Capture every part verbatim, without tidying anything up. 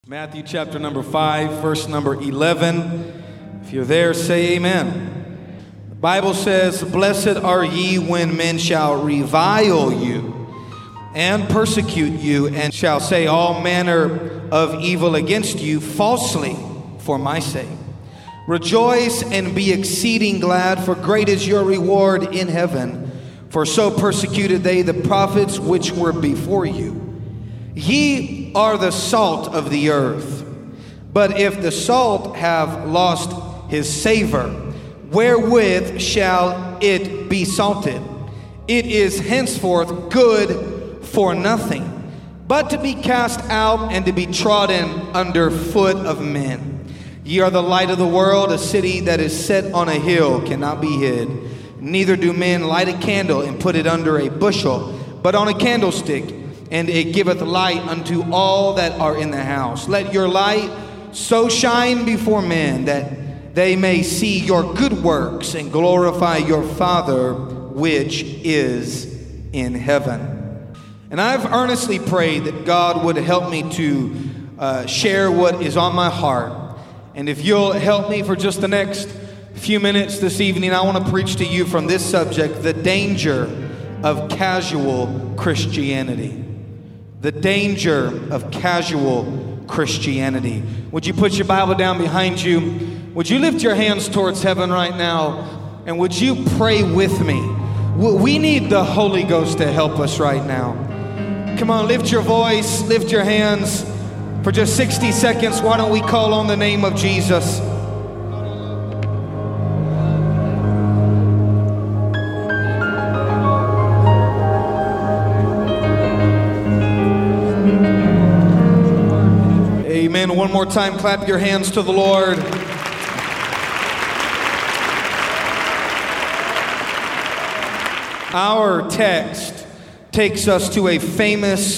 Matthew chapter number five, verse number eleven. If you're there, say amen. The Bible says, "Blessed are ye when men shall revile you and persecute you, and shall say all manner of evil against you falsely for my sake. Rejoice and be exceeding glad, for great is your reward in heaven. For so persecuted they the prophets which were before you. Ye are the salt of the earth. But if the salt have lost his savor, wherewith shall it be salted? It is henceforth good for nothing, but to be cast out and to be trodden under foot of men. Ye are the light of the world. A city that is set on a hill cannot be hid. Neither do men light a candle and put it under a bushel, but on a candlestick, and it giveth light unto all that are in the house. Let your light so shine before men, that they may see your good works and glorify your Father which is in heaven." And I've earnestly prayed that God would help me to uh, share what is on my heart. And if you'll help me for just the next few minutes this evening, I want to preach to you from this subject: the danger of casual Christianity. The danger of casual Christianity. Would you put your Bible down behind you? Would you lift your hands towards heaven right now? And would you pray with me? We need the Holy Ghost to help us right now. Come on, lift your voice, lift your hands. For just sixty seconds, why don't we call on the name of Jesus? Amen. One more time, clap your hands to the Lord. Our text takes us to a famous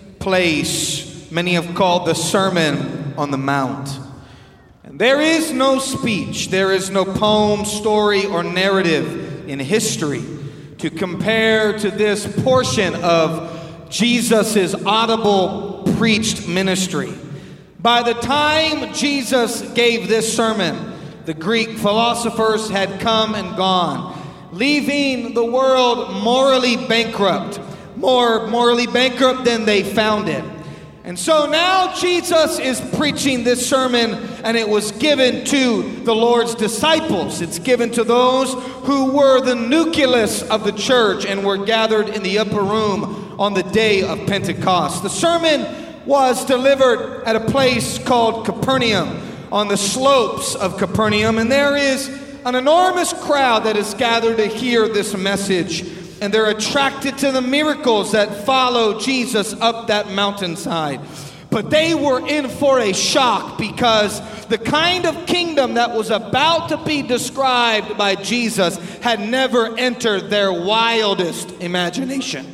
place many have called the Sermon on the Mount. And there is no speech, there is no poem, story, or narrative in history to compare to this portion of Jesus' audible preached ministry. By the time Jesus gave this sermon, the Greek philosophers had come and gone, leaving the world morally bankrupt, more morally bankrupt than they found it. And so now Jesus is preaching this sermon, and it was given to the Lord's disciples. It's given to those who were the nucleus of the church and were gathered in the upper room on the day of Pentecost. The sermon was delivered at a place called Capernaum, on the slopes of Capernaum, and there is an enormous crowd that is gathered to hear this message, and they're attracted to the miracles that follow Jesus up that mountainside. But they were in for a shock, because the kind of kingdom that was about to be described by Jesus had never entered their wildest imagination.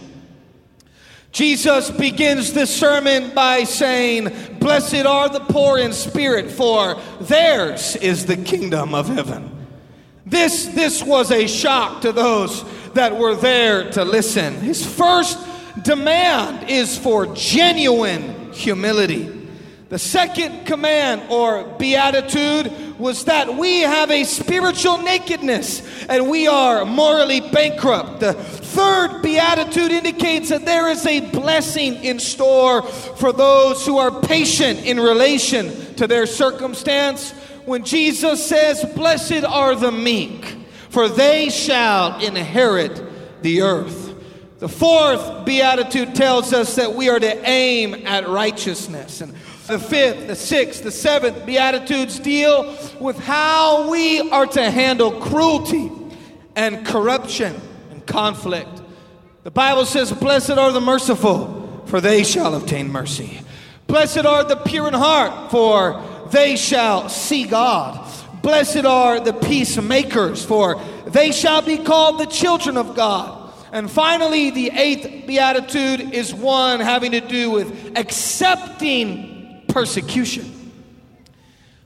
Jesus begins this sermon by saying, "Blessed are the poor in spirit, for theirs is the kingdom of heaven." This, this was a shock to those that were there to listen. His first demand is for genuine humility. The second command, or beatitude, was that we have a spiritual nakedness and we are morally bankrupt. The third beatitude indicates that there is a blessing in store for those who are patient in relation to their circumstance. When Jesus says, "Blessed are the meek, for they shall inherit the earth." The fourth beatitude tells us that we are to aim at righteousness. And the fifth, the sixth, the seventh beatitudes deal with how we are to handle cruelty and corruption and conflict. The Bible says, "Blessed are the merciful, for they shall obtain mercy. Blessed are the pure in heart, for they shall see God. Blessed are the peacemakers, for they shall be called the children of God." And finally, the eighth beatitude is one having to do with accepting persecution.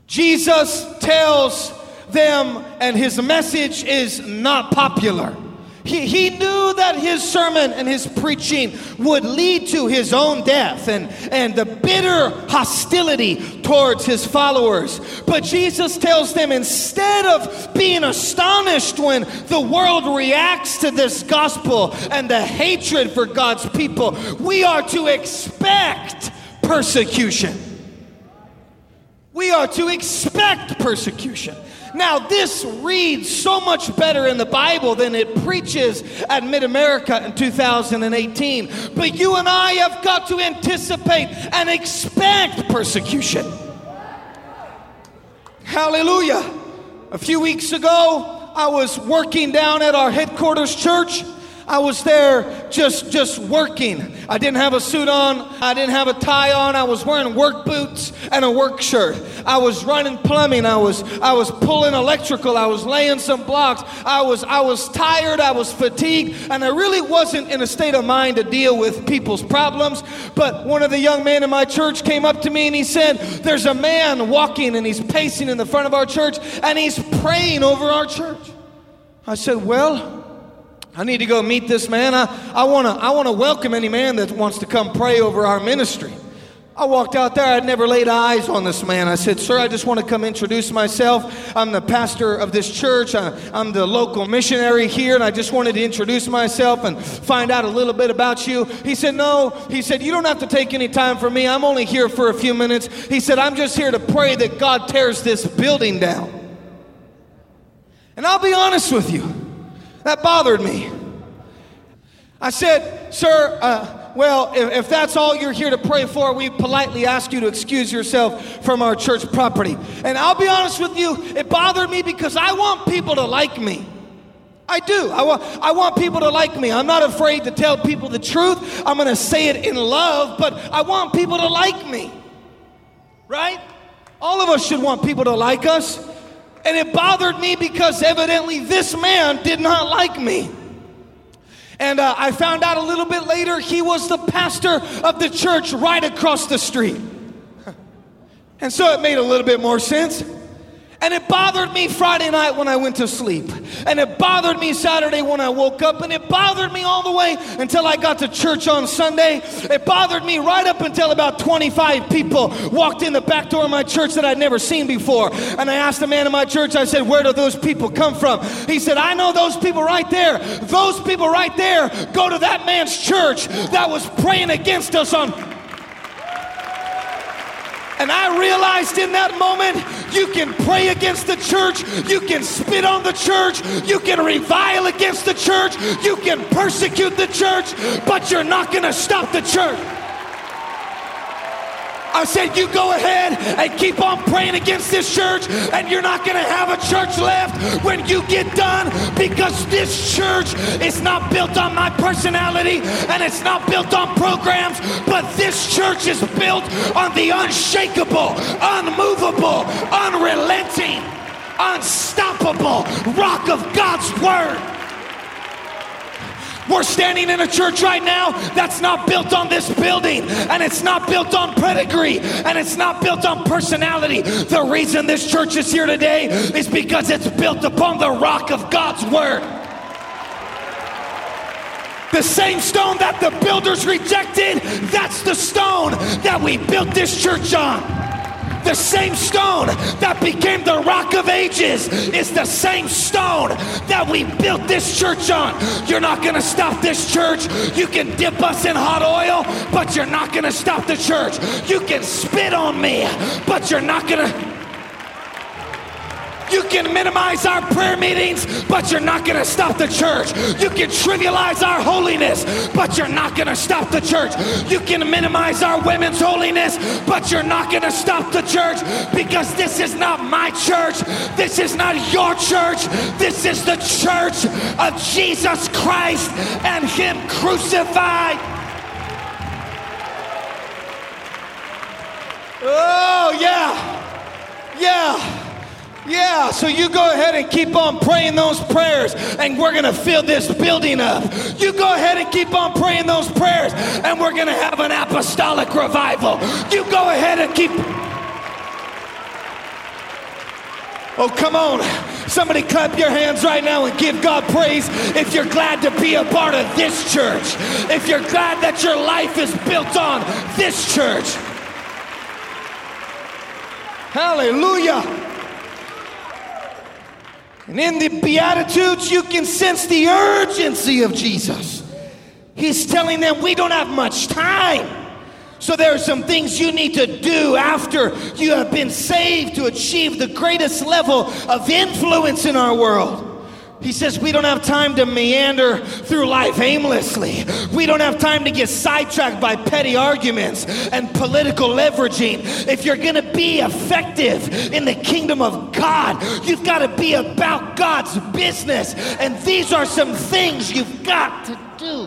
Jesus tells them, and his message is not popular. He, he knew that his sermon and his preaching would lead to his own death and, and the bitter hostility towards his followers. But Jesus tells them, instead of being astonished when the world reacts to this gospel and the hatred for God's people, we are to expect persecution. We are to expect persecution. Now, this reads so much better in the Bible than it preaches at Mid-America in two thousand eighteen. But you and I have got to anticipate and expect persecution. Hallelujah. A few weeks ago, I was working down at our headquarters church. I was there just, just working. I didn't have a suit on. I didn't have a tie on. I was wearing work boots and a work shirt. I was running plumbing. I was, I was pulling electrical. I was laying some blocks. I was, I was tired. I was fatigued. And I really wasn't in a state of mind to deal with people's problems. But one of the young men in my church came up to me and he said, there's a man walking and he's pacing in the front of our church and he's praying over our church. I said, well, I need to go meet this man. I, I want to I want to welcome any man that wants to come pray over our ministry. I walked out there. I'd never laid eyes on this man. I said, sir, I just want to come introduce myself. I'm the pastor of this church. I, I'm the local missionary here, and I just wanted to introduce myself and find out a little bit about you. He said, no. He said, you don't have to take any time for me. I'm only here for a few minutes. He said, I'm just here to pray that God tears this building down. And I'll be honest with you. That bothered me. I said, sir, uh, well, if, if that's all you're here to pray for, we politely ask you to excuse yourself from our church property. And I'll be honest with you, it bothered me because I want people to like me. I do. I want, I want people to like me. I'm not afraid to tell people the truth. I'm going to say it in love, but I want people to like me. Right? All of us should want people to like us. And it bothered me because evidently this man did not like me. And uh, I found out a little bit later he was the pastor of the church right across the street. And so it made a little bit more sense. And it bothered me Friday night when I went to sleep. And it bothered me Saturday when I woke up. And it bothered me all the way until I got to church on Sunday. It bothered me right up until about twenty-five people walked in the back door of my church that I'd never seen before. And I asked the man in my church, I said, where do those people come from? He said, I know those people right there. Those people right there go to that man's church that was praying against us on... And I realized in that moment, you can pray against the church, you can spit on the church, you can revile against the church, you can persecute the church, but you're not going to stop the church. I said, you go ahead and keep on praying against this church, and you're not going to have a church left when you get done, because this church is not built on my personality, and it's not built on programs, but this church is built on the unshakable, unmovable, unrelenting, unstoppable rock of God's word. We're standing in a church right now that's not built on this building, and it's not built on pedigree, and it's not built on personality. The reason this church is here today is because it's built upon the rock of God's word. The same stone that the builders rejected, that's the stone that we built this church on. The same stone that became the rock of ages is the same stone that we built this church on. You're not going to stop this church. You can dip us in hot oil, but you're not going to stop the church. You can spit on me, but you're not going to... You can minimize our prayer meetings, but you're not going to stop the church. You can trivialize our holiness, but you're not going to stop the church. You can minimize our women's holiness, but you're not going to stop the church, because this is not my church. This is not your church. This is the church of Jesus Christ and Him crucified. Oh, yeah. Yeah. Yeah, so you go ahead and keep on praying those prayers, and we're going to fill this building up. You go ahead and keep on praying those prayers, and we're going to have an apostolic revival. You go ahead and keep... Oh, come on. Somebody clap your hands right now and give God praise if you're glad to be a part of this church. If you're glad that your life is built on this church. Hallelujah. And in the Beatitudes, you can sense the urgency of Jesus. He's telling them we don't have much time. So there are some things you need to do after you have been saved to achieve the greatest level of influence in our world. He says we don't have time to meander through life aimlessly. We don't have time to get sidetracked by petty arguments and political leveraging. If you're going to be effective in the kingdom of God, you've got to be about God's business. And these are some things you've got to do.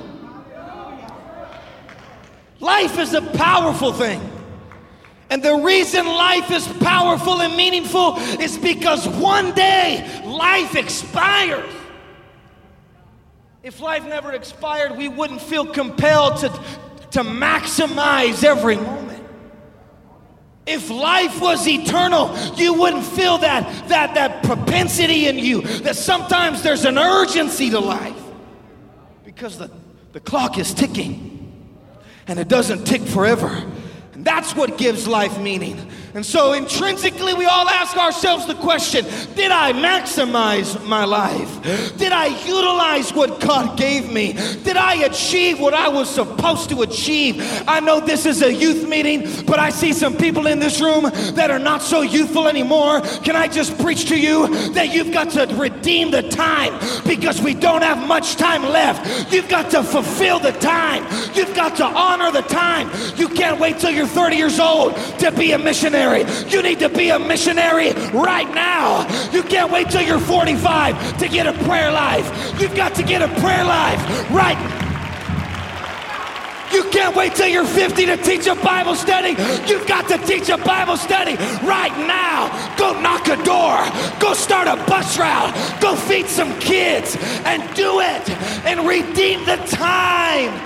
Life is a powerful thing. And the reason life is powerful and meaningful is because one day life expires. If life never expired, we wouldn't feel compelled to, to maximize every moment. If life was eternal, you wouldn't feel that, that, that propensity in you, that sometimes there's an urgency to life. Because the, the clock is ticking. And it doesn't tick forever. And that's what gives life meaning. And so intrinsically we all ask ourselves the question, did I maximize my life? Did I utilize what God gave me? Did I achieve what I was supposed to achieve? I know this is a youth meeting, but I see some people in this room that are not so youthful anymore. Can I just preach to you that you've got to redeem the time because we don't have much time left. You've got to fulfill the time. You've got to honor the time. You can't wait till you're thirty years old to be a missionary. You need to be a missionary right now. You can't wait till you're forty-five to get a prayer life. You've got to get a prayer life right now. You can't wait till you're fifty to teach a Bible study. You've got to teach a Bible study right now. Go knock a door. Go start a bus route. Go feed some kids and do it and redeem the time.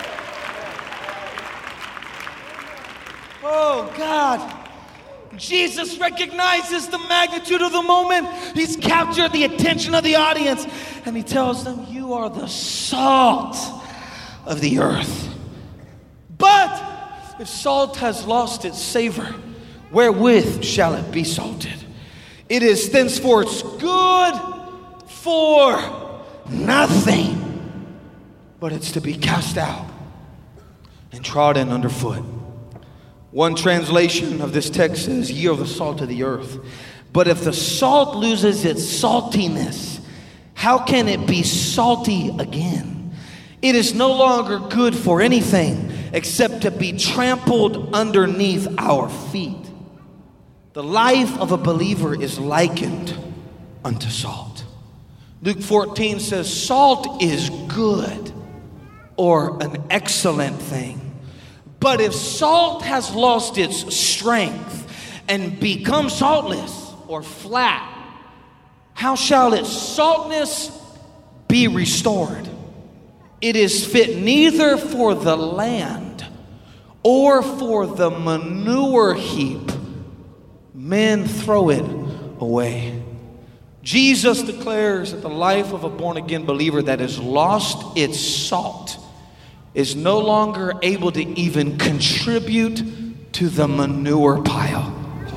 Oh, God. Jesus recognizes the magnitude of the moment. He's captured the attention of the audience. And he tells them, you are the salt of the earth. But if salt has lost its savor, wherewith shall it be salted? It is thenceforth good for nothing, but it's to be cast out and trodden underfoot. One translation of this text says, ye are the salt of the earth. But if the salt loses its saltiness, how can it be salty again? It is no longer good for anything except to be trampled underneath our feet. The life of a believer is likened unto salt. Luke fourteen says, salt is good or an excellent thing. But if salt has lost its strength and become saltless or flat, how shall its saltness be restored? It is fit neither for the land or for the manure heap. Men throw it away. Jesus declares that the life of a born-again believer that has lost its salt is no longer able to even contribute to the manure pile.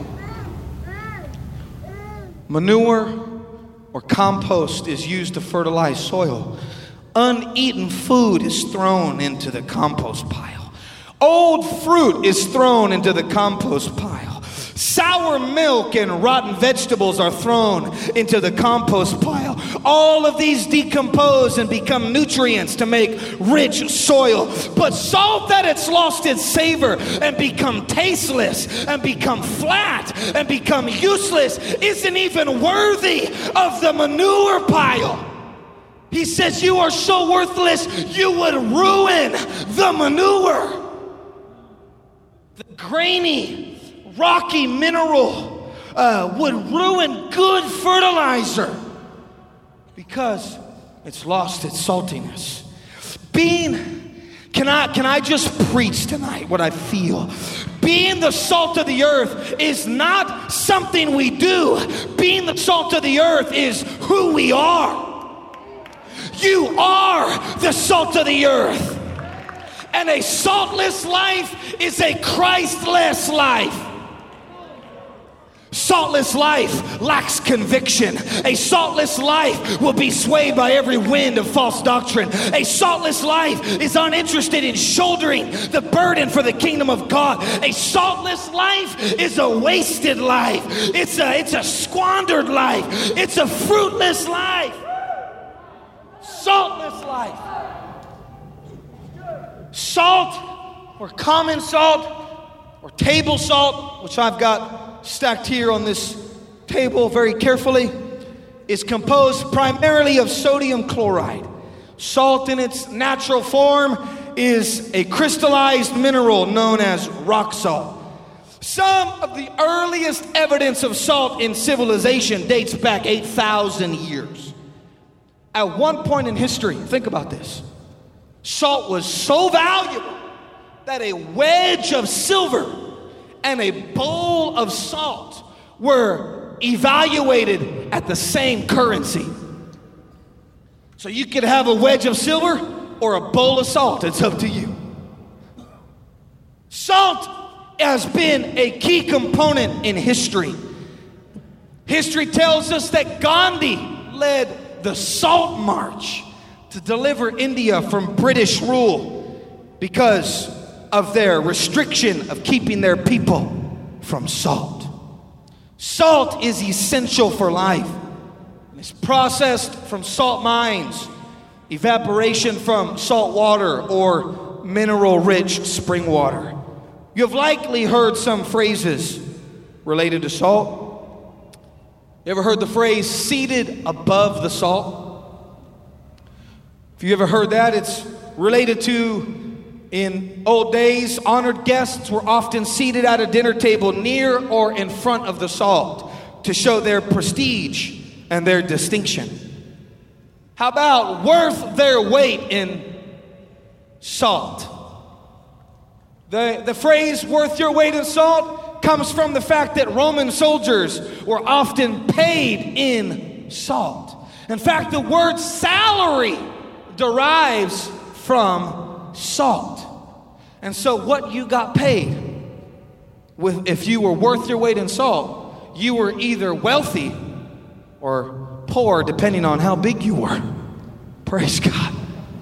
Manure or compost is used to fertilize soil. Uneaten food is thrown into the compost pile. Old fruit is thrown into the compost pile. Sour milk and rotten vegetables are thrown into the compost pile. All of these decompose and become nutrients to make rich soil. But salt that it's lost its savor and become tasteless and become flat and become useless isn't even worthy of the manure pile. He says you are so worthless you would ruin the manure. The grainy, rocky mineral uh, would ruin good fertilizer because it's lost its saltiness. Being, can I, can I just preach tonight what I feel? Being the salt of the earth is not something we do. Being the salt of the earth is who we are. You are the salt of the earth. And a saltless life is a Christless life. Saltless life lacks conviction. A saltless life will be swayed by every wind of false doctrine. A saltless life is uninterested in shouldering the burden for the kingdom of God. A saltless life is a wasted life. It's a, it's a squandered life. It's a fruitless life. Saltless life. Salt, or common salt, or table salt, which I've got stacked here on this table very carefully, is composed primarily of sodium chloride. Salt in its natural form is a crystallized mineral known as rock salt. Some of the earliest evidence of salt in civilization dates back eight thousand years. At one point in history, think about this, salt was so valuable that a wedge of silver and a bowl of salt were evaluated at the same currency. So you could have a wedge of silver or a bowl of salt. It's up to you. Salt has been a key component in history. History tells us that Gandhi led the Salt March to deliver India from British rule because of their restriction of keeping their people from salt. Salt is essential for life. It's processed from salt mines, evaporation from salt water, or mineral-rich spring water. You have likely heard some phrases related to salt. You ever heard the phrase, seated above the salt? If you ever heard that, it's related to, in old days, honored guests were often seated at a dinner table near or in front of the salt to show their prestige and their distinction. How about worth their weight in salt? The, the phrase worth your weight in salt comes from the fact that Roman soldiers were often paid in salt. In fact, the word salary derives from salt. And so what you got paid with, if you were worth your weight in salt, you were either wealthy or poor, depending on how big you were. Praise God.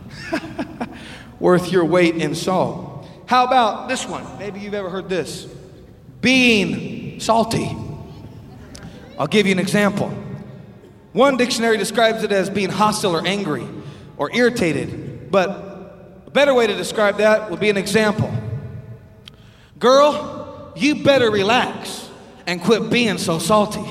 Worth your weight in salt. How about this one? Maybe you've ever heard this. Being salty. I'll give you an example. One dictionary describes it as being hostile or angry or irritated, but a better way to describe that would be an example. Girl, you better relax and quit being so salty.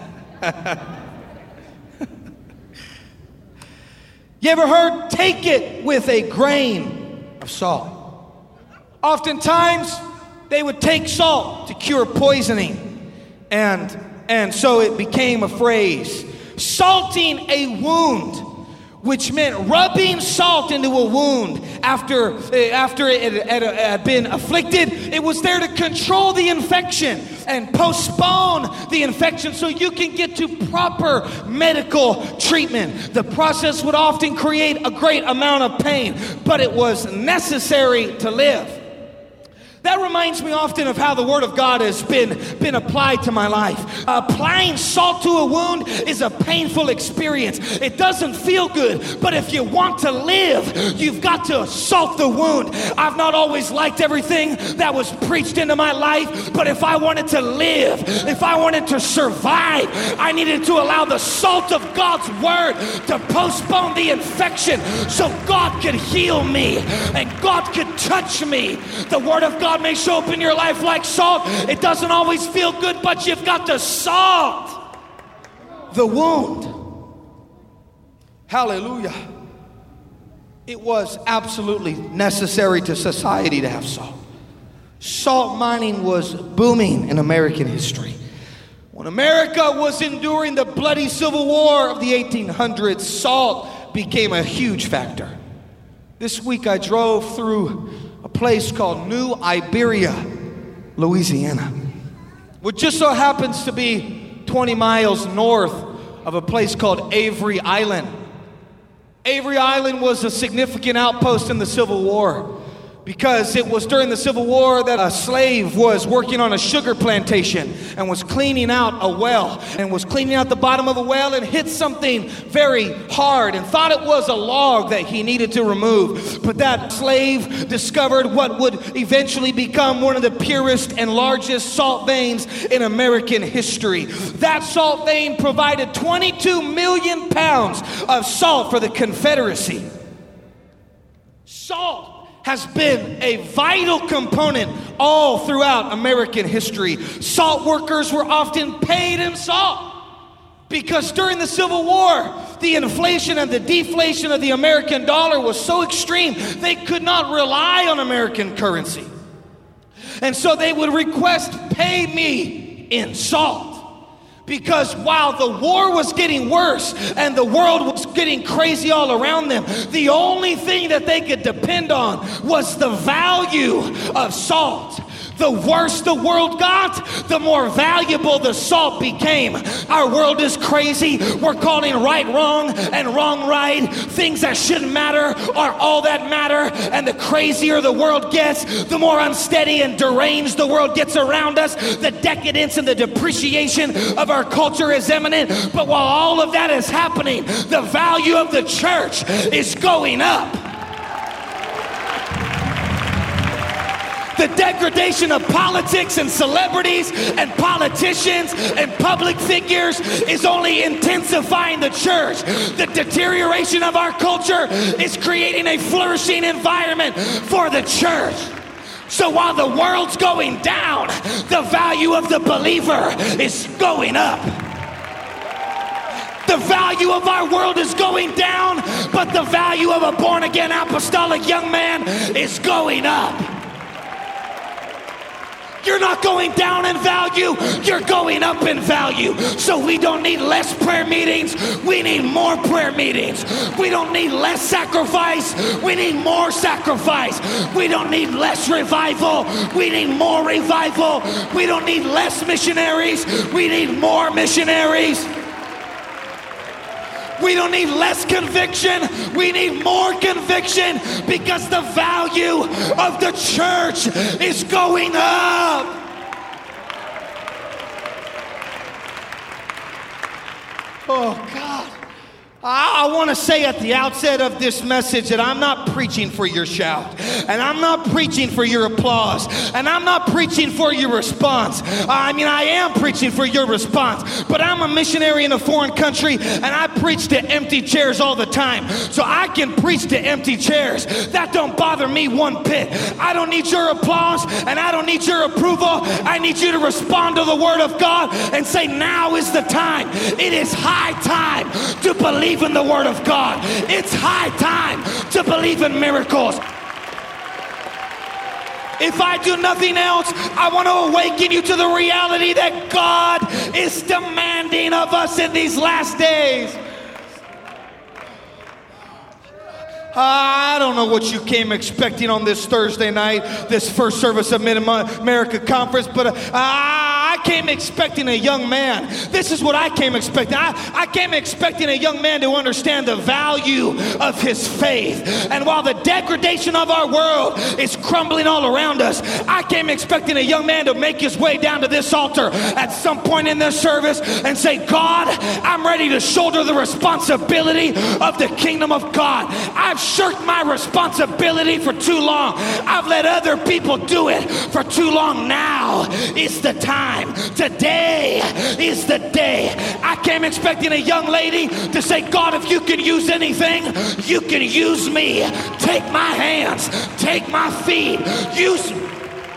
You ever heard take it with a grain of salt? Oftentimes, they would take salt to cure poisoning. And, and so it became a phrase. Salting a wound, which meant rubbing salt into a wound after, after it had, had been afflicted. It was there to control the infection and postpone the infection so you can get to proper medical treatment. The process would often create a great amount of pain, but it was necessary to live. That reminds me often of how the Word of God has been, been applied to my life. Applying salt to a wound is a painful experience. It doesn't feel good, but if you want to live, you've got to salt the wound. I've not always liked everything that was preached into my life, but if I wanted to live, if I wanted to survive, I needed to allow the salt of God's Word to postpone the infection so God could heal me and God could touch me. The Word of God may show up in your life like salt. It doesn't always feel good, but you've got to salt the wound. Hallelujah. It was absolutely necessary to society to have salt. Salt mining was booming in American history. When America was enduring the bloody Civil War of the eighteen hundreds, salt became a huge factor. This week I drove through a place called New Iberia. Louisiana, which just so happens to be twenty miles north of a place called Avery Island. Avery Island was a significant outpost in the Civil War because it was during the Civil War that a slave was working on a sugar plantation and was cleaning out a well and was cleaning out the bottom of a well and hit something very hard and thought it was a log that he needed to remove. But that slave discovered what would eventually become one of the purest and largest salt veins in American history. That salt vein provided twenty-two million pounds of salt for the Confederacy. Salt has been a vital component all throughout American history. Salt workers were often paid in salt because during the Civil War, the inflation and the deflation of the American dollar was so extreme, they could not rely on American currency. And so they would request, pay me in salt. Because while the war was getting worse and the world was getting crazy all around them, the only thing that they could depend on was the value of salt. The worse the world got, the more valuable the salt became. Our world is crazy. We're calling right wrong and wrong right. Things that shouldn't matter are all that matter. And the crazier the world gets, the more unsteady and deranged the world gets around us. The decadence and the depreciation of our culture is imminent. But while all of that is happening, the value of the church is going up. The degradation of politics and celebrities and politicians and public figures is only intensifying the church. The deterioration of our culture is creating a flourishing environment for the church. So while the world's going down, the value of the believer is going up. The value of our world is going down, but the value of a born-again apostolic young man is going up. You're not going down in value, you're going up in value. So we don't need less prayer meetings, we need more prayer meetings. We don't need less sacrifice, we need more sacrifice. We don't need less revival, we need more revival. We don't need less missionaries, we need more missionaries. We don't need less conviction, we need more conviction, because the value of the church is going up. Oh God. I want to say at the outset of this message that I'm not preaching for your shout, and I'm not preaching for your applause, and I'm not preaching for your response. I mean, I am preaching for your response, but I'm a missionary in a foreign country, and I preach to empty chairs all the time. So I can preach to empty chairs. That don't bother me one bit. I don't need your applause, and I don't need your approval. I need you to respond to the Word of God and say, now is the time. It is high time to believe in the Word of God. It's high time to believe in miracles. If I do nothing else, I want to awaken you to the reality that God is demanding of us in these last days. I don't know what you came expecting on this Thursday night, this first service of Mid-America Conference, but uh, I came expecting a young man. This is what I came expecting. I, I came expecting a young man to understand the value of his faith. And while the degradation of our world is crumbling all around us, I came expecting a young man to make his way down to this altar at some point in this service and say, God, I'm ready to shoulder the responsibility of the kingdom of God. I've shirked my responsibility for too long. I've let other people do it for too long. Now is the time. Today is the day. I came expecting a young lady to say, God, if you can use anything, you can use me. Take my hands, take my feet, use me.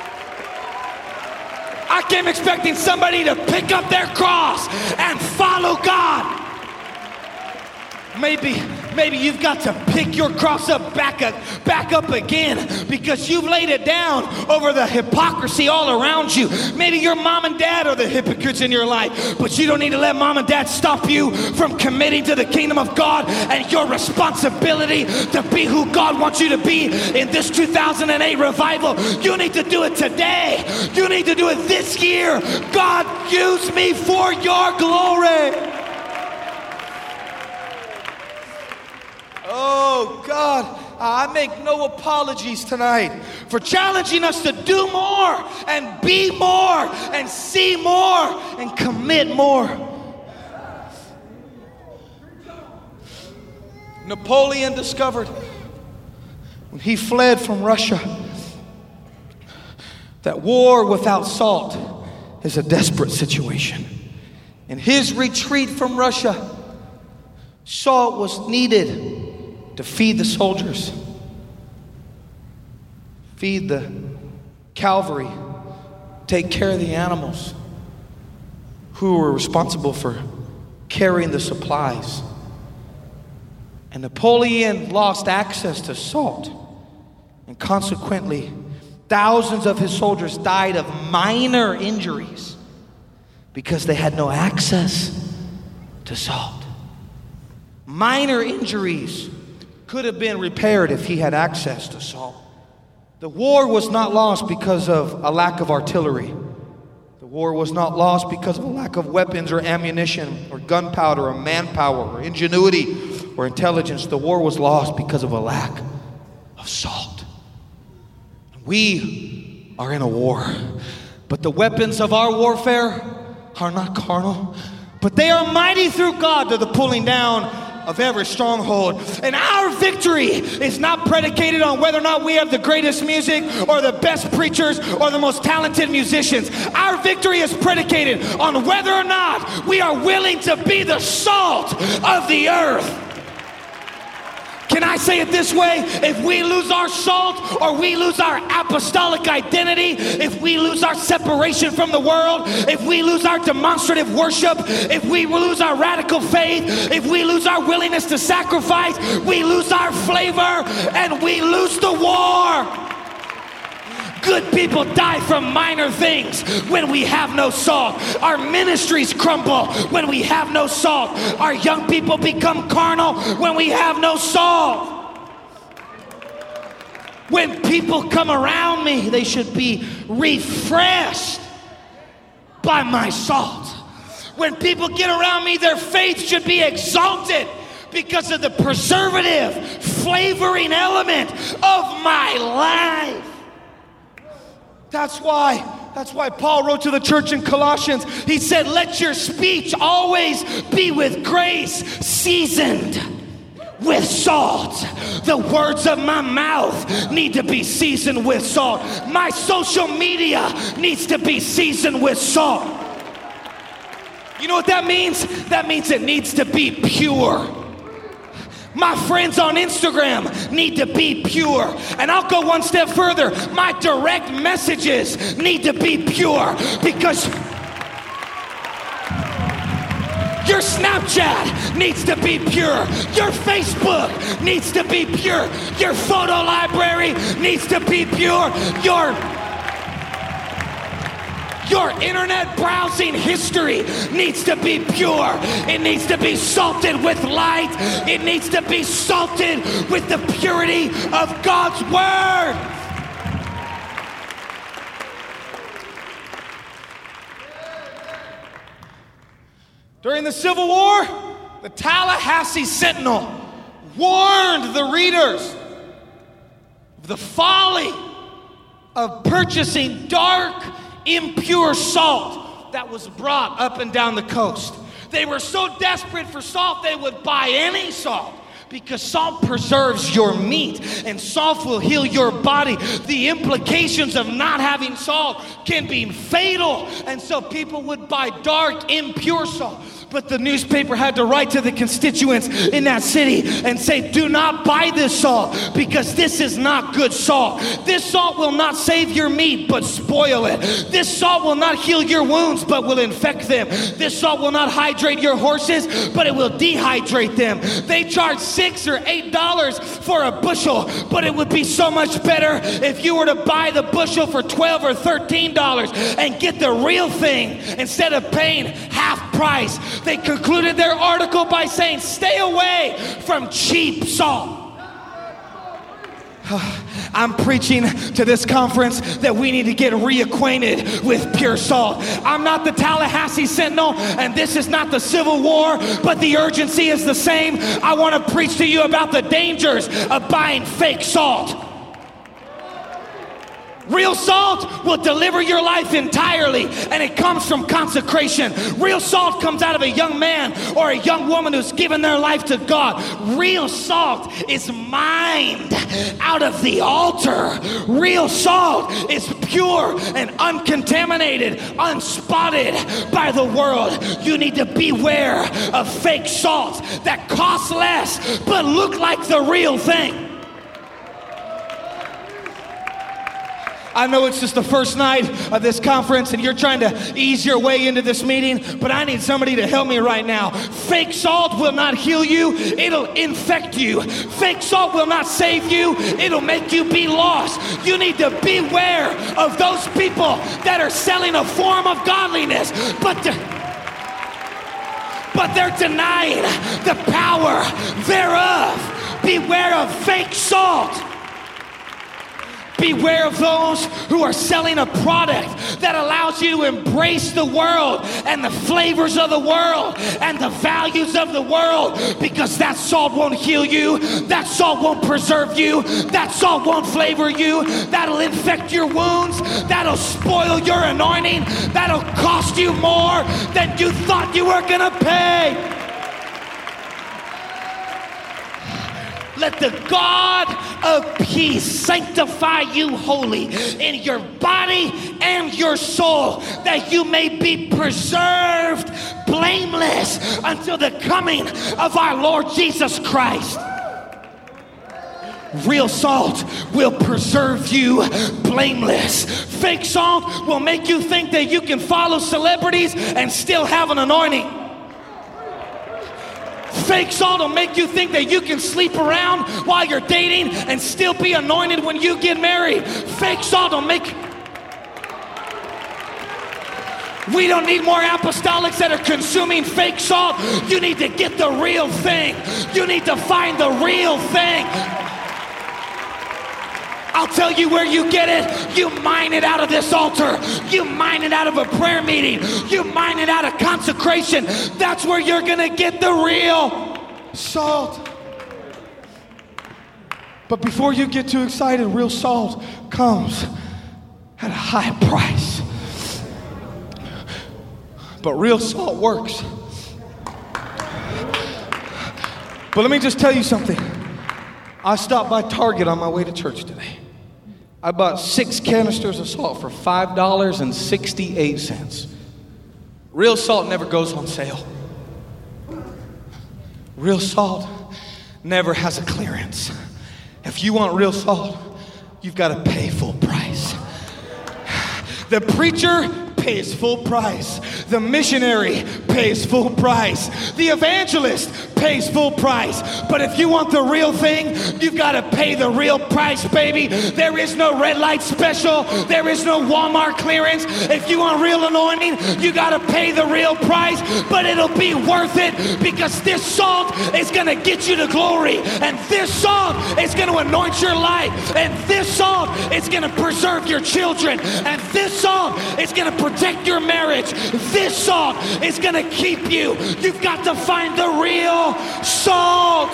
I came expecting somebody to pick up their cross and follow God. Maybe Maybe you've got to pick your cross up back up, back up again because you've laid it down over the hypocrisy all around you. Maybe your mom and dad are the hypocrites in your life, but you don't need to let mom and dad stop you from committing to the kingdom of God and your responsibility to be who God wants you to be in this two thousand eight revival. You need to do it today. You need to do it this year. God, use me for your glory. Oh, God, I make no apologies tonight for challenging us to do more and be more and see more and commit more. Napoleon discovered when he fled from Russia that war without salt is a desperate situation. In his retreat from Russia, salt was needed to feed the soldiers, feed the cavalry, take care of the animals who were responsible for carrying the supplies. And Napoleon lost access to salt, and consequently, thousands of his soldiers died of minor injuries because they had no access to salt. Minor injuries could have been repaired if he had access to salt. The war was not lost because of a lack of artillery. The war was not lost because of a lack of weapons or ammunition or gunpowder or manpower or ingenuity or intelligence. The war was lost because of a lack of salt. We are in a war, but the weapons of our warfare are not carnal, but they are mighty through God to the pulling down of every stronghold. And our victory is not predicated on whether or not we have the greatest music or the best preachers or the most talented musicians. Our victory is predicated on whether or not we are willing to be the salt of the earth. Can I say it this way? If we lose our salt or we lose our apostolic identity, if we lose our separation from the world, if we lose our demonstrative worship, if we lose our radical faith, if we lose our willingness to sacrifice, we lose our flavor and we lose the war. Good people die from minor things when we have no salt. Our ministries crumble when we have no salt. Our young people become carnal when we have no salt. When people come around me, they should be refreshed by my salt. When people get around me, their faith should be exalted because of the preservative, flavoring element of my life. That's why, that's why Paul wrote to the church in Colossians. He said, let your speech always be with grace, seasoned with salt. The words of my mouth need to be seasoned with salt. My social media needs to be seasoned with salt. You know what that means? That means it needs to be pure. My friends on Instagram need to be pure. And I'll go one step further. My direct messages need to be pure because your Snapchat needs to be pure. Your Facebook needs to be pure. Your photo library needs to be pure. Your Your internet browsing history needs to be pure. It needs to be salted with light. It needs to be salted with the purity of God's word. During the Civil War, the Tallahassee Sentinel warned the readers of the folly of purchasing dark, impure salt that was brought up and down the coast. They were so desperate for salt, they would buy any salt because salt preserves your meat and salt will heal your body. The implications of not having salt can be fatal, and so people would buy dark, impure salt. But the newspaper had to write to the constituents in that city and say, do not buy this salt because this is not good salt. This salt will not save your meat, but spoil it. This salt will not heal your wounds, but will infect them. This salt will not hydrate your horses, but it will dehydrate them. They charge six or eight dollars for a bushel, but it would be so much better if you were to buy the bushel for twelve or thirteen dollars and get the real thing instead of paying half price. They concluded their article by saying, stay away from cheap salt. I'm preaching to this conference that we need to get reacquainted with pure salt. I'm not the Tallahassee Sentinel, and this is not the Civil War, but the urgency is the same. I want to preach to you about the dangers of buying fake salt. Real salt will deliver your life entirely, and it comes from consecration. Real salt comes out of a young man or a young woman who's given their life to God. Real salt is mined out of the altar. Real salt is pure and uncontaminated, unspotted by the world. You need to beware of fake salts that cost less but look like the real thing. I know it's just the first night of this conference and you're trying to ease your way into this meeting, but I need somebody to help me right now. Fake salt will not heal you, it'll infect you. Fake salt will not save you, it'll make you be lost. You need to beware of those people that are selling a form of godliness, but de- but they're denying the power thereof. Beware of fake salt. Beware of those who are selling a product that allows you to embrace the world and the flavors of the world and the values of the world, because that salt won't heal you, that salt won't preserve you, that salt won't flavor you, that'll infect your wounds, that'll spoil your anointing, that'll cost you more than you thought you were gonna pay. Let the God of peace sanctify you wholly in your body and your soul, that you may be preserved blameless until the coming of our Lord Jesus Christ. Real salt will preserve you blameless. Fake salt will make you think that you can follow celebrities and still have an anointing. Fake salt will make you think that you can sleep around while you're dating and still be anointed when you get married. Fake salt will make... We don't need more apostolics that are consuming fake salt. You need to get the real thing. You need to find the real thing. I'll tell you where you get it. You mine it out of this altar. You mine it out of a prayer meeting. You mine it out of consecration. That's where you're going to get the real salt. But before you get too excited, real salt comes at a high price. But real salt works. But let me just tell you something. I stopped by Target on my way to church today. I bought six canisters of salt for five dollars and sixty-eight cents. Real salt never goes on sale. Real salt never has a clearance. If you want real salt, you've got to pay full price. The preacher pays full price. The missionary pays full price. The evangelist pays full price. But if you want the real thing, you've got to pay the real price, baby. There is no red light special. There is no Walmart clearance. If you want real anointing, you got to pay the real price. But it'll be worth it, because this salt is going to get you to glory. And this salt is going to anoint your life. And this salt is going to preserve your children. And this salt is going to protect your marriage. This salt is going to keep you. You've got to find the real salt.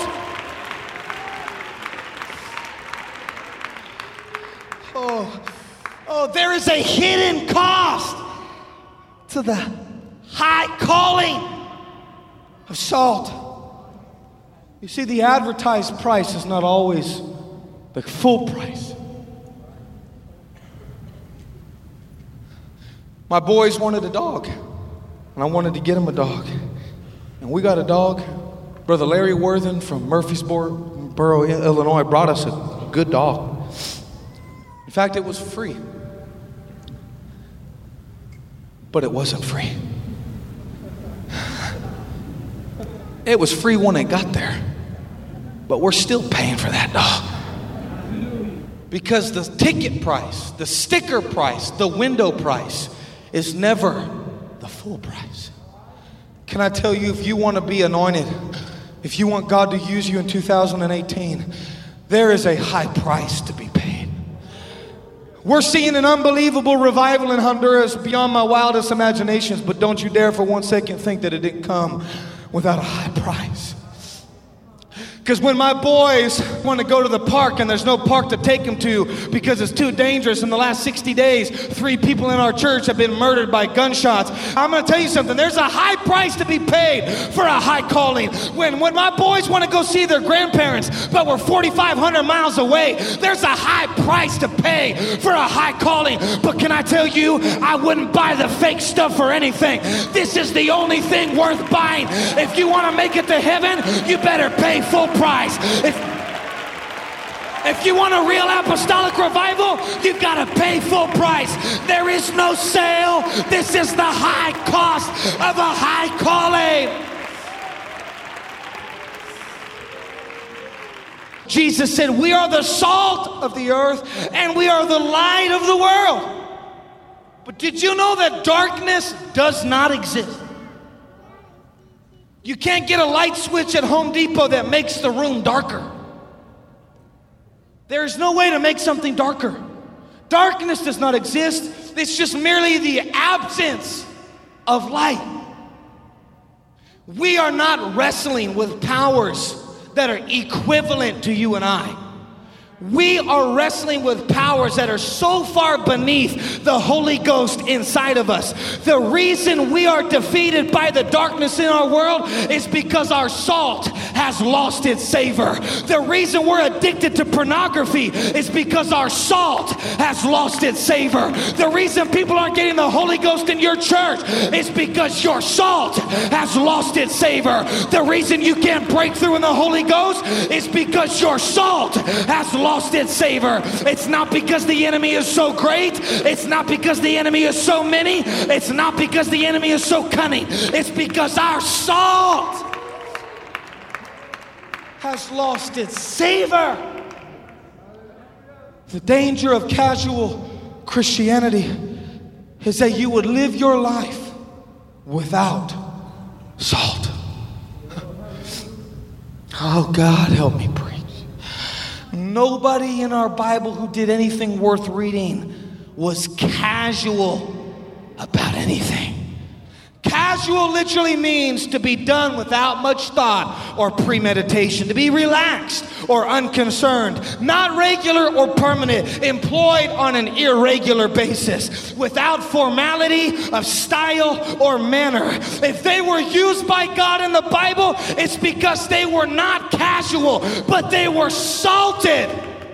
Oh, oh, there is a hidden cost to the high calling of salt. You see, the advertised price is not always the full price. My boys wanted a dog, and I wanted to get them a dog. And we got a dog. Brother Larry Worthen from Murfreesboro, Illinois, brought us a good dog. In fact, it was free. But it wasn't free. It was free when it got there. But we're still paying for that dog. Because the ticket price, the sticker price, the window price is never the full price. Can I tell you, if you want to be anointed, if you want God to use you in two thousand eighteen, there is a high price to be paid. We're seeing an unbelievable revival in Honduras beyond my wildest imaginations, but don't you dare for one second think that it didn't come without a high price. Because when my boys want to go to the park and there's no park to take them to because it's too dangerous, in the last sixty days, three people in our church have been murdered by gunshots. I'm going to tell you something. There's a high price to be paid for a high calling. When, when my boys want to go see their grandparents, but we're forty-five hundred miles away, there's a high price to pay for a high calling. But can I tell you, I wouldn't buy the fake stuff for anything. This is the only thing worth buying. If you want to make it to heaven, you better pay full price. If, if you want a real apostolic revival, you've got to pay full price. There is no sale. This is the high cost of a high calling. Jesus said, we are the salt of the earth and we are the light of the world. But did you know that darkness does not exist? You can't get a light switch at Home Depot that makes the room darker. There's no way to make something darker. Darkness does not exist. It's just merely the absence of light. We are not wrestling with powers that are equivalent to you and I. We are wrestling with powers that are so far beneath the Holy Ghost inside of us. The reason we are defeated by the darkness in our world is because our salt has lost its savor. The reason we're addicted to pornography is because our salt has lost its savor. The reason people aren't getting the Holy Ghost in your church is because your salt has lost its savor. The reason you can't break through in the Holy Ghost is because your salt has lost its savor. It's not because the enemy is so great. It's not because the enemy is so many. It's not because the enemy is so cunning. It's because our salt has lost its savor. The danger of casual Christianity is that you would live your life without salt. Oh, God, help me preach. Nobody in our Bible who did anything worth reading was casual about anything. Casual literally means to be done without much thought or premeditation, to be relaxed or unconcerned, not regular or permanent, employed on an irregular basis, without formality of style or manner. If they were used by God in the Bible, it's because they were not casual, but they were salted.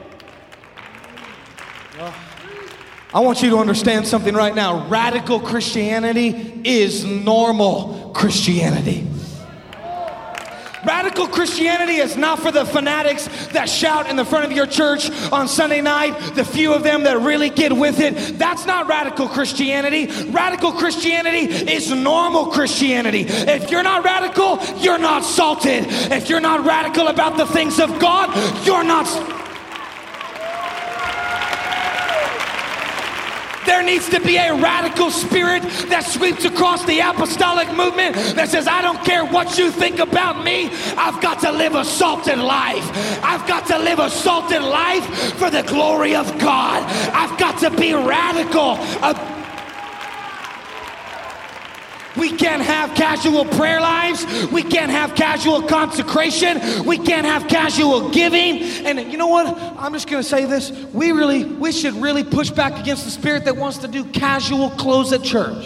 I want you to understand something right now. Radical Christianity is normal Christianity. Radical Christianity is not for the fanatics that shout in the front of your church on Sunday night, the few of them that really get with it. That's not radical Christianity. Radical Christianity is normal Christianity. If you're not radical, you're not salted. If you're not radical about the things of God, you're not. There needs to be a radical spirit that sweeps across the apostolic movement that says, I don't care what you think about me. I've got to live a salted life. I've got to live a salted life for the glory of God. I've got to be radical. We can't have casual prayer lives. We can't have casual consecration. We can't have casual giving. And you know what? I'm just going to say this. We really, we should really push back against the spirit that wants to do casual clothes at church.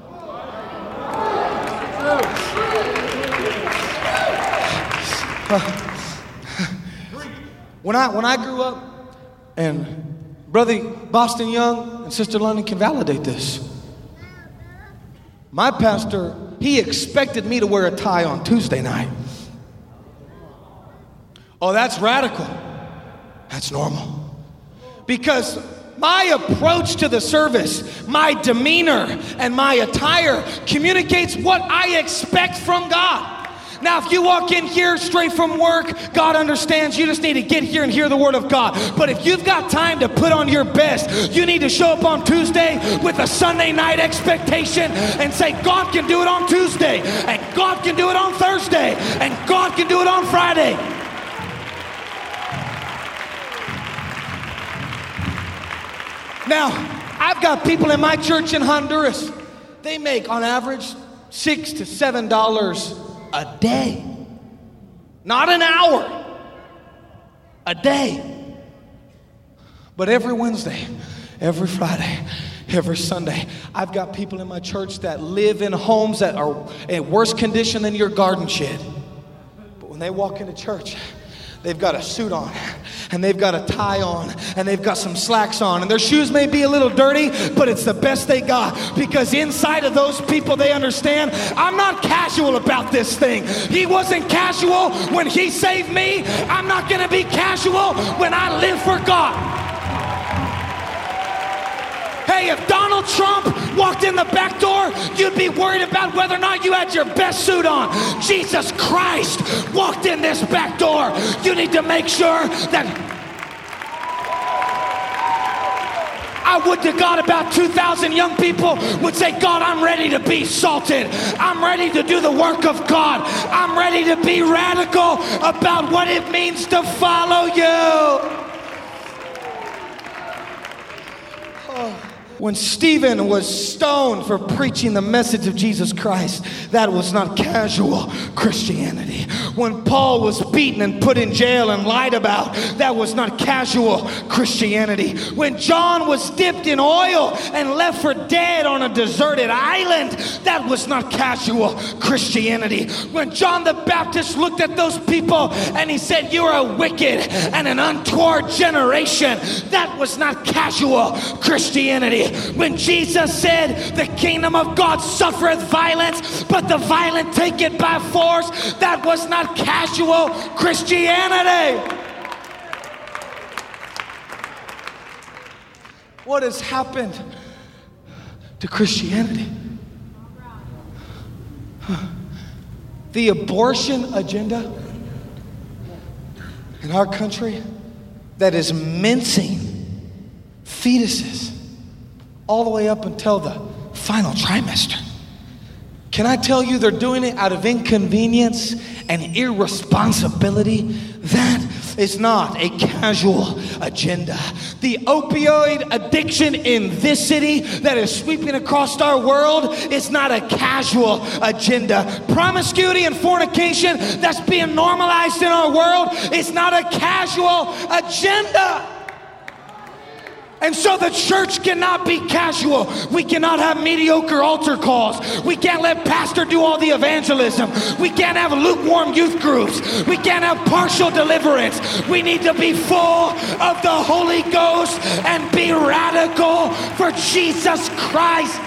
When I, when I grew up, and Brother Boston Young and Sister London can validate this. My pastor, he expected me to wear a tie on Tuesday night. Oh, that's radical. That's normal. Because my approach to the service, my demeanor, and my attire communicates what I expect from God. Now, if you walk in here straight from work, God understands. You just need to get here and hear the word of God. But if you've got time to put on your best, you need to show up on Tuesday with a Sunday night expectation and say, God can do it on Tuesday, and God can do it on Thursday, and God can do it on Friday. Now, I've got people in my church in Honduras. They make, on average, six to seven dollars a day. Not an hour. A day. But every Wednesday, every Friday, every Sunday, I've got people in my church that live in homes that are in worse condition than your garden shed. But when they walk into church, they've got a suit on, and they've got a tie on, and they've got some slacks on, and their shoes may be a little dirty, but it's the best they got, because inside of those people, they understand, I'm not casual about this thing. He wasn't casual when he saved me. I'm not going to be casual when I live for God. Hey, if Donald Trump walked in the back door, you'd be worried about whether or not you had your best suit on. Jesus Christ walked in this back door. You need to make sure that... I would to God about two thousand young people would say, God, I'm ready to be salted. I'm ready to do the work of God. I'm ready to be radical about what it means to follow you. Oh. When Stephen was stoned for preaching the message of Jesus Christ, that was not casual Christianity. When Paul was beaten and put in jail and lied about, that was not casual Christianity. When John was dipped in oil and left for dead on a deserted island, that was not casual Christianity. When John the Baptist looked at those people and he said, you are a wicked and an untoward generation, that was not casual Christianity. When Jesus said, the kingdom of God suffereth violence, but the violent take it by force, that was not casual Christianity. What has happened to Christianity? Huh. The abortion agenda in our country that is mincing fetuses all the way up until the final trimester. Can I tell you, they're doing it out of inconvenience and irresponsibility? That is not a casual agenda. The opioid addiction in this city that is sweeping across our world is not a casual agenda. Promiscuity and fornication that's being normalized in our world is not a casual agenda. And so the church cannot be casual. We cannot have mediocre altar calls. We can't let pastor do all the evangelism. We can't have lukewarm youth groups. We can't have partial deliverance. We need to be full of the Holy Ghost and be radical for Jesus Christ.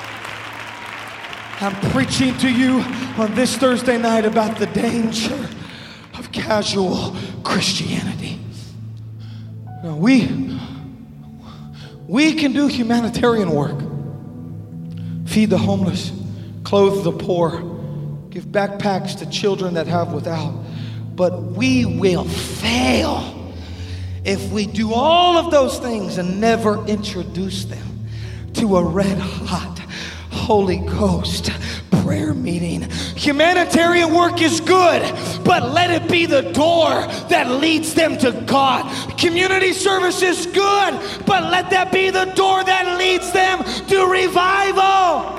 I'm preaching to you on this Thursday night about the danger of casual Christianity. Now we... We can do humanitarian work. Feed the homeless, clothe the poor, give backpacks to children that have without. But we will fail if we do all of those things and never introduce them to a red hot Holy Ghost prayer meeting. Humanitarian work is good, but let it be the door that leads them to God. Community service is good, but let that be the door that leads them to revival.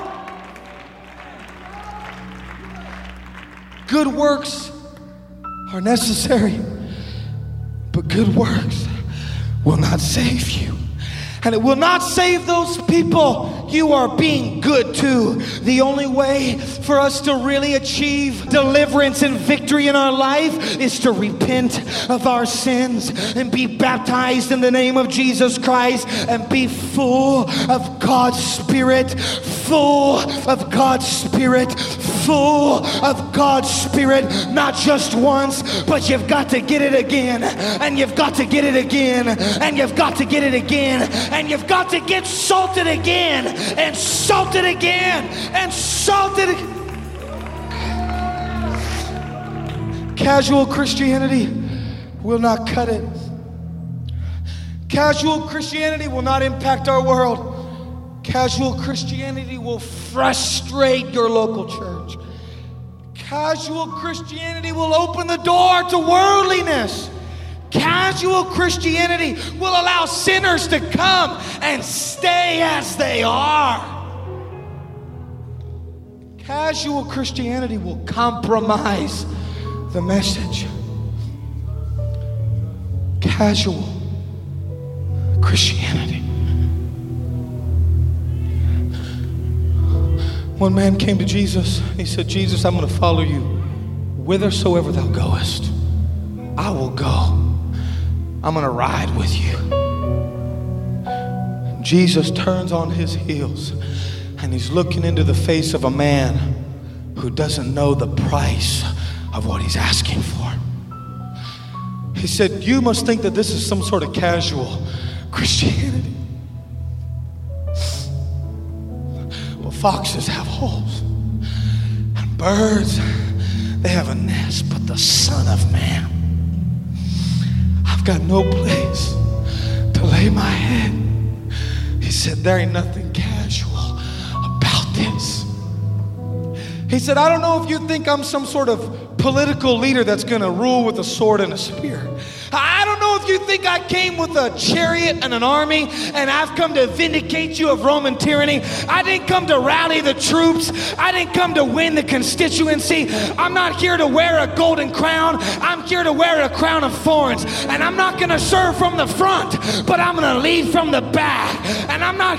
Good works are necessary, but good works will not save you. And it will not save those people you are being good to. The only way for us to really achieve deliverance and victory in our life is to repent of our sins and be baptized in the name of Jesus Christ and be full of God's Spirit, full of God's Spirit, full of God's Spirit, not just once, but you've got to get it again, and you've got to get it again, and you've got to get it again, and you've got to get salted again, and salted again, and salted again. Casual Christianity will not cut it. Casual Christianity will not impact our world. Casual Christianity will frustrate your local church. Casual Christianity will open the door to worldliness. Casual Christianity will allow sinners to come and stay as they are. Casual Christianity will compromise the message. Casual Christianity. One man came to Jesus. He said, Jesus, I'm going to follow you whithersoever thou goest. I will go. I'm going to ride with you. Jesus turns on his heels and he's looking into the face of a man who doesn't know the price of what he's asking for. He said, you must think that this is some sort of casual Christianity. Well, foxes have holes and birds, they have a nest, but the Son of Man, I've got no place to lay my head. He said, there ain't nothing casual about this. He said, I don't know if you think I'm some sort of political leader that's going to rule with a sword and a spear. I don't know if you think I came with a chariot and an army and I've come to vindicate you of Roman tyranny. I didn't come to rally the troops. I didn't come to win the constituency. I'm not here to wear a golden crown. I'm here to wear a crown of thorns. And I'm not going to serve from the front, but I'm going to lead from the back. And I'm not...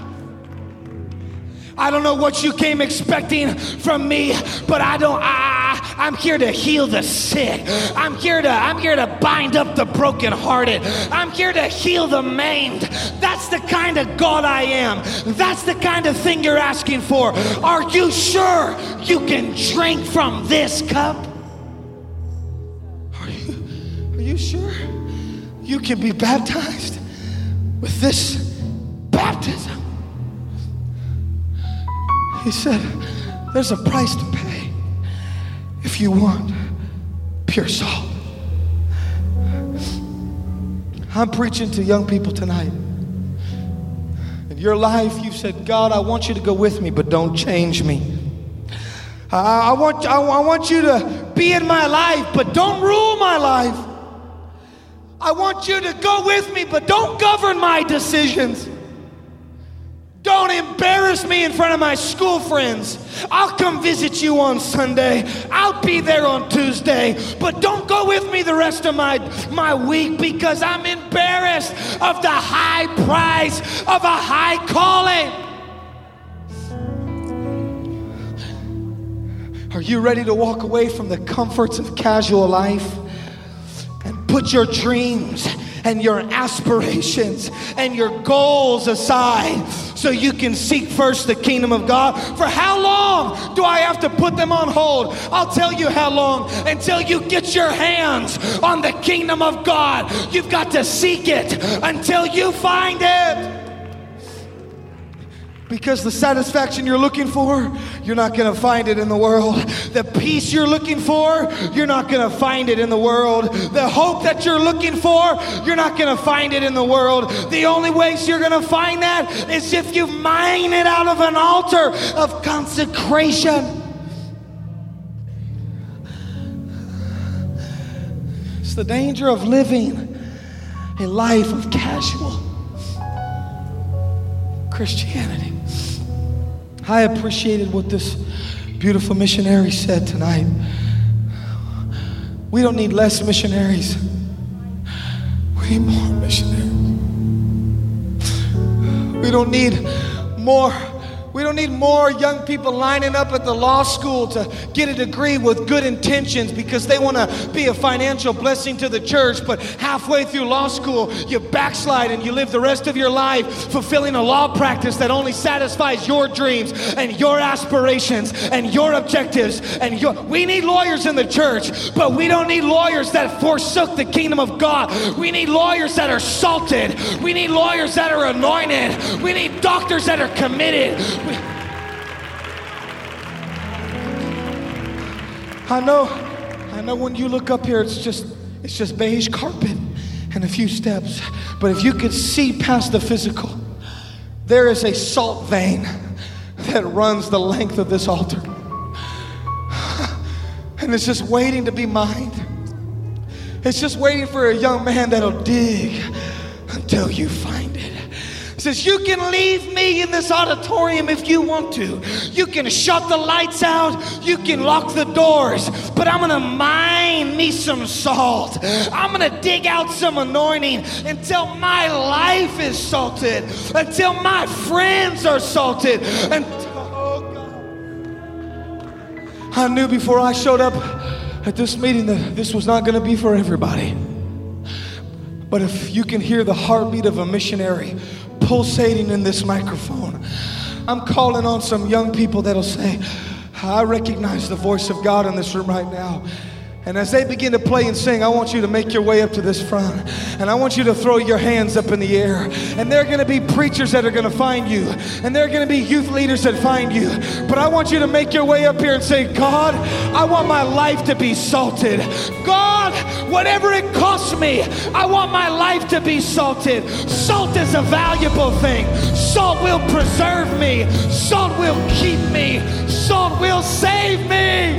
I don't know what you came expecting from me, but I don't, I, I'm here to heal the sick. I'm here to, I'm here to bind up the brokenhearted. I'm here to heal the maimed. That's the kind of God I am. That's the kind of thing you're asking for. Are you sure you can drink from this cup? Are you, are you sure you can be baptized with this baptism? He said, there's a price to pay if you want pure salt. I'm preaching to young people tonight. In your life, you've said, God, I want you to go with me, but don't change me. I, I, want, I, I want you to be in my life, but don't rule my life. I want you to go with me, but don't govern my decisions. Don't embarrass me in front of my school friends. I'll come visit you on Sunday. I'll be there on Tuesday. But don't go with me the rest of my, my week because I'm embarrassed of the high price of a high calling. Are you ready to walk away from the comforts of casual life and put your dreams and your aspirations and your goals aside so you can seek first the kingdom of God? For how long do I have to put them on hold? I'll tell you how long. Until you get your hands on the kingdom of God. You've got to seek it until you find it. Because the satisfaction you're looking for, you're not going to find it in the world. The peace you're looking for, you're not going to find it in the world. The hope that you're looking for, you're not going to find it in the world. The only ways you're going to find that is if you mine it out of an altar of consecration. It's the danger of living a life of casual Christianity. I appreciated what this beautiful missionary said tonight. We don't need less missionaries. We need more missionaries. We don't need more. We don't need more young people lining up at the law school to get a degree with good intentions because they want to be a financial blessing to the church, but halfway through law school, you backslide and you live the rest of your life fulfilling a law practice that only satisfies your dreams and your aspirations and your objectives. And your, we need lawyers in the church, but we don't need lawyers that forsook the kingdom of God. We need lawyers that are salted. We need lawyers that are anointed. We need doctors that are committed. I know, I know when you look up here, it's just it's just beige carpet and a few steps. But if you could see past the physical, there is a salt vein that runs the length of this altar. And it's just waiting to be mined. It's just waiting for a young man that'll dig until you find it. It says, you can leave me in this auditorium if you want to. You can shut the lights out. You can lock the doors. But I'm going to mine me some salt. I'm going to dig out some anointing until my life is salted. Until my friends are salted. Until, oh God. I knew before I showed up at this meeting that this was not going to be for everybody. But if you can hear the heartbeat of a missionary pulsating in this microphone, I'm calling on some young people that'll say, I recognize the voice of God in this room right now. And as they begin to play and sing, I want you to make your way up to this front. And I want you to throw your hands up in the air. And there are going to be preachers that are going to find you. And there are going to be youth leaders that find you. But I want you to make your way up here and say, God, I want my life to be salted. God, whatever it costs me, I want my life to be salted. Salt is a valuable thing. Salt will preserve me. Salt will keep me. Salt will save me.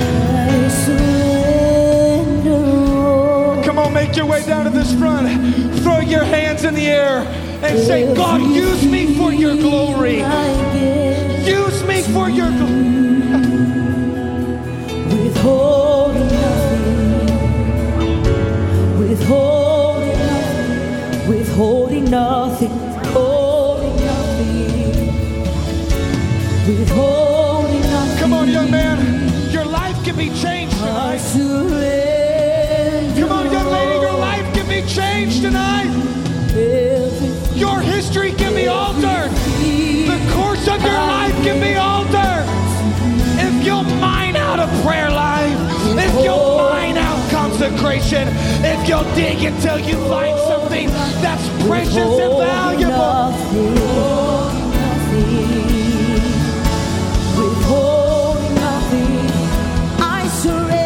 Come on, make your way down to this front. Throw your hands in the air and say, God, use me for your glory. Use me for your glory. Withholding nothing. Withholding nothing. Withholding nothing. Withholding nothing. Withholding nothing. Come on, young man. Your life can be changed tonight. Come on, young lady, your life can be changed tonight. Your history can be altered. The course of your life can be altered. If you'll mine out a prayer life, if you'll mine out consecration, if you'll dig until you find something that's precious and valuable. Withholding nothing. I surrender.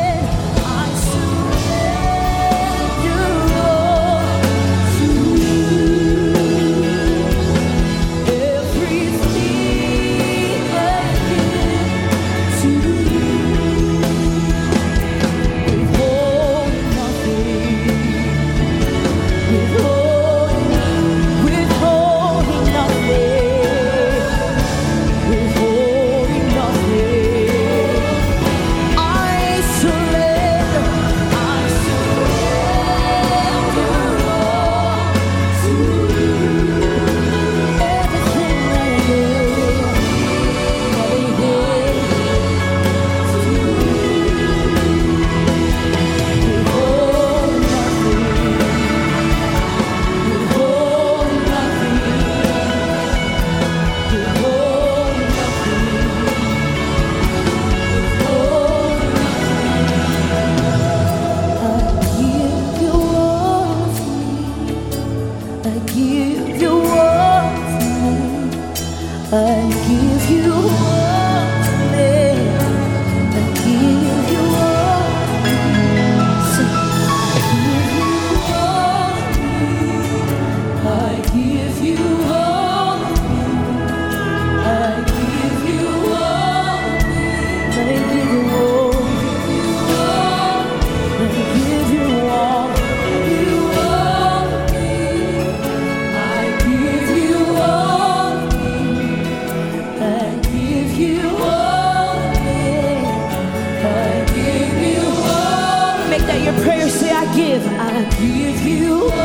Make that your prayer. Say, I give, I give you